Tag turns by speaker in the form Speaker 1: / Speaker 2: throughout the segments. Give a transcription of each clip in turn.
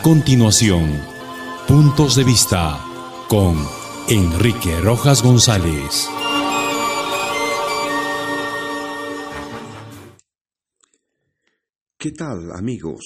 Speaker 1: continuación, Puntos de Vista con Enrique Rojas González.
Speaker 2: ¿Qué tal, amigos?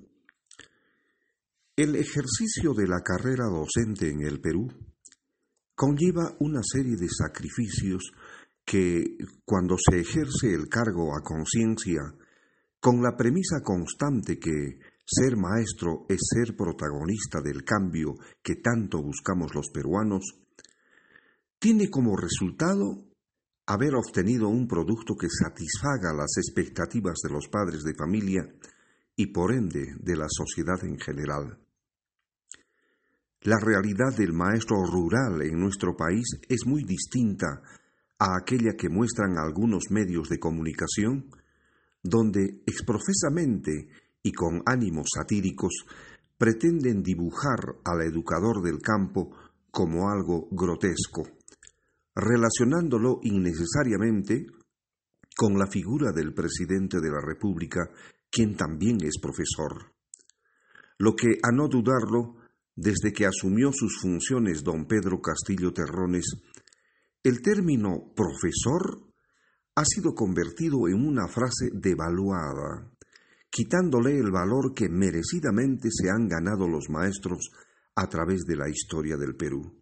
Speaker 2: El ejercicio de la carrera docente en el Perú conlleva una serie de sacrificios que, cuando se ejerce el cargo a conciencia, con la premisa constante que ser maestro es ser protagonista del cambio que tanto buscamos los peruanos, tiene como resultado haber obtenido un producto que satisfaga las expectativas de los padres de familia y por ende de la sociedad en general. La realidad del maestro rural en nuestro país es muy distinta a aquella que muestran algunos medios de comunicación, donde exprofesamente y con ánimos satíricos pretenden dibujar al educador del campo como algo grotesco, relacionándolo innecesariamente con la figura del presidente de la República, quien también es profesor. Lo que, a no dudarlo, desde que asumió sus funciones don Pedro Castillo Terrones, el término profesor ha sido convertido en una frase devaluada, quitándole el valor que merecidamente se han ganado los maestros a través de la historia del Perú.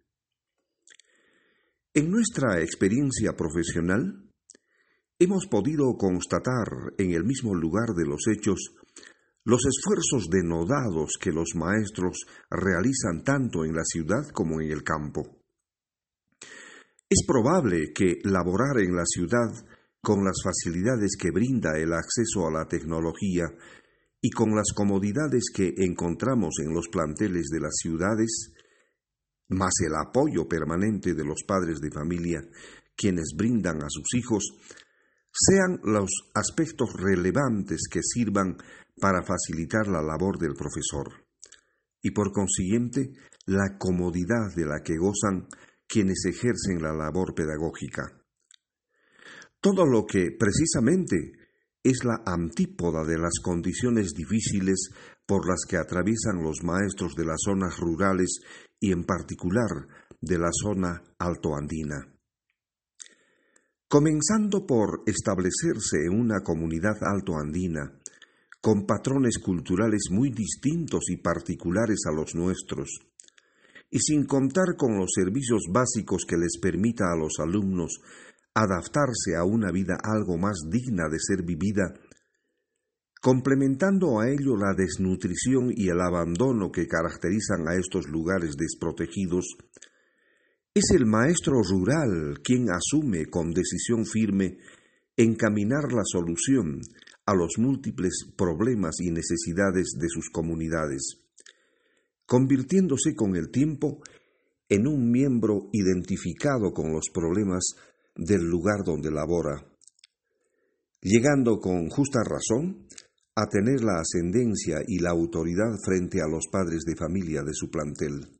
Speaker 2: En nuestra experiencia profesional, hemos podido constatar en el mismo lugar de los hechos los esfuerzos denodados que los maestros realizan tanto en la ciudad como en el campo. Es probable que laborar en la ciudad con las facilidades que brinda el acceso a la tecnología y con las comodidades que encontramos en los planteles de las ciudades, más el apoyo permanente de los padres de familia, quienes brindan a sus hijos, sean los aspectos relevantes que sirvan para facilitar la labor del profesor, y por consiguiente la comodidad de la que gozan quienes ejercen la labor pedagógica. Todo lo que precisamente es la antípoda de las condiciones difíciles por las que atraviesan los maestros de las zonas rurales y en particular de la zona altoandina. Comenzando por establecerse en una comunidad altoandina, con patrones culturales muy distintos y particulares a los nuestros, y sin contar con los servicios básicos que les permita a los alumnos adaptarse a una vida algo más digna de ser vivida, complementando a ello la desnutrición y el abandono que caracterizan a estos lugares desprotegidos, es el maestro rural quien asume con decisión firme encaminar la solución a los múltiples problemas y necesidades de sus comunidades, convirtiéndose con el tiempo en un miembro identificado con los problemas del lugar donde labora, llegando con justa razón a tener la ascendencia y la autoridad frente a los padres de familia de su plantel.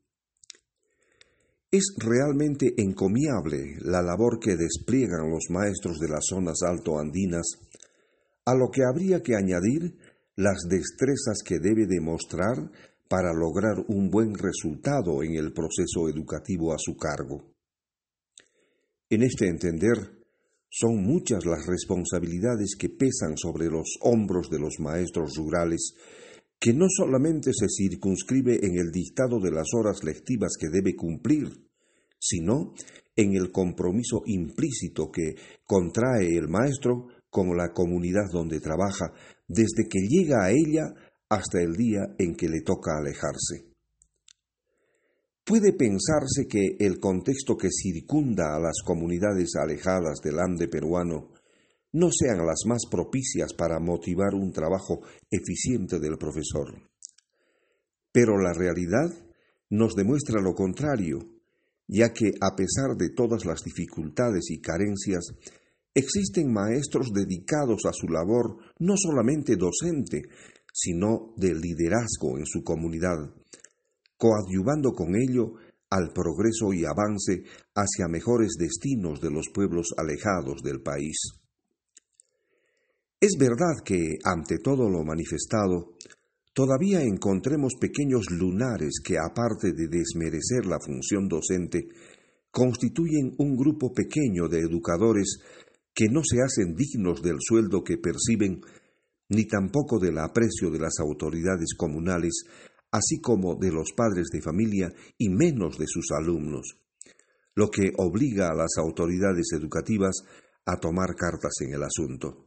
Speaker 2: Es realmente encomiable la labor que despliegan los maestros de las zonas altoandinas, a lo que habría que añadir las destrezas que debe demostrar para lograr un buen resultado en el proceso educativo a su cargo. En este entender, son muchas las responsabilidades que pesan sobre los hombros de los maestros rurales, que no solamente se circunscribe en el dictado de las horas lectivas que debe cumplir, sino en el compromiso implícito que contrae el maestro con la comunidad donde trabaja, desde que llega a ella hasta el día en que le toca alejarse. Puede pensarse que el contexto que circunda a las comunidades alejadas del ande peruano no sean las más propicias para motivar un trabajo eficiente del profesor. Pero la realidad nos demuestra lo contrario, ya que a pesar de todas las dificultades y carencias, existen maestros dedicados a su labor no solamente docente, sino de liderazgo en su comunidad, coadyuvando con ello al progreso y avance hacia mejores destinos de los pueblos alejados del país. Es verdad que, ante todo lo manifestado, todavía encontremos pequeños lunares que, aparte de desmerecer la función docente, constituyen un grupo pequeño de educadores que no se hacen dignos del sueldo que perciben, ni tampoco del aprecio de las autoridades comunales, así como de los padres de familia y menos de sus alumnos, lo que obliga a las autoridades educativas a tomar cartas en el asunto.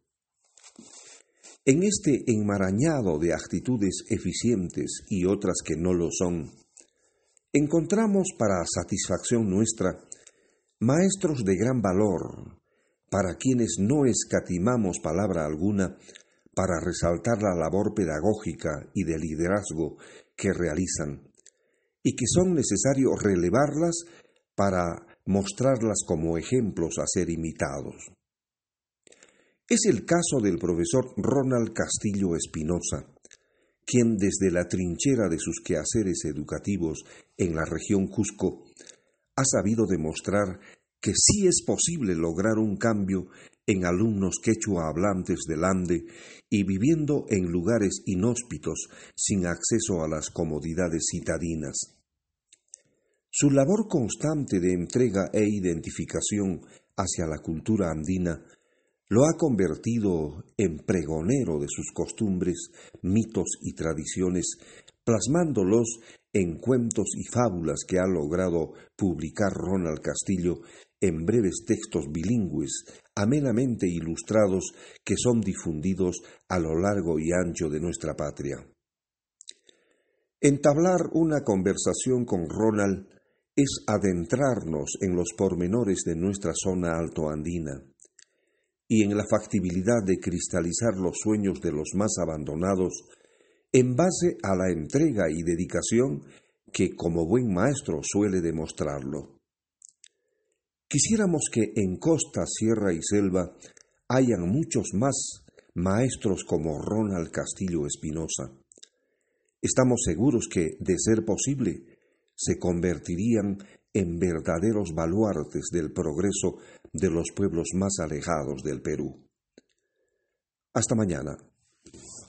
Speaker 2: En este enmarañado de actitudes eficientes y otras que no lo son, encontramos para satisfacción nuestra maestros de gran valor, para quienes no escatimamos palabra alguna para resaltar la labor pedagógica y de liderazgo que realizan, y que son necesarios relevarlas para mostrarlas como ejemplos a ser imitados. Es el caso del profesor Ronald Castillo Espinosa, quien desde la trinchera de sus quehaceres educativos en la región Cusco ha sabido demostrar que sí es posible lograr un cambio en alumnos quechua hablantes del Ande y viviendo en lugares inhóspitos sin acceso a las comodidades citadinas. Su labor constante de entrega e identificación hacia la cultura andina lo ha convertido en pregonero de sus costumbres, mitos y tradiciones, plasmándolos en cuentos y fábulas que ha logrado publicar Ronald Castillo en breves textos bilingües, amenamente ilustrados, que son difundidos a lo largo y ancho de nuestra patria. Entablar una conversación con Ronald es adentrarnos en los pormenores de nuestra zona altoandina y en la factibilidad de cristalizar los sueños de los más abandonados en base a la entrega y dedicación que como buen maestro suele demostrarlo. Quisiéramos que en costa, sierra y selva hayan muchos más maestros como Ronald Castillo Espinosa. Estamos seguros que, de ser posible, se convertirían en verdaderos baluartes del progreso de los pueblos más alejados del Perú. Hasta mañana.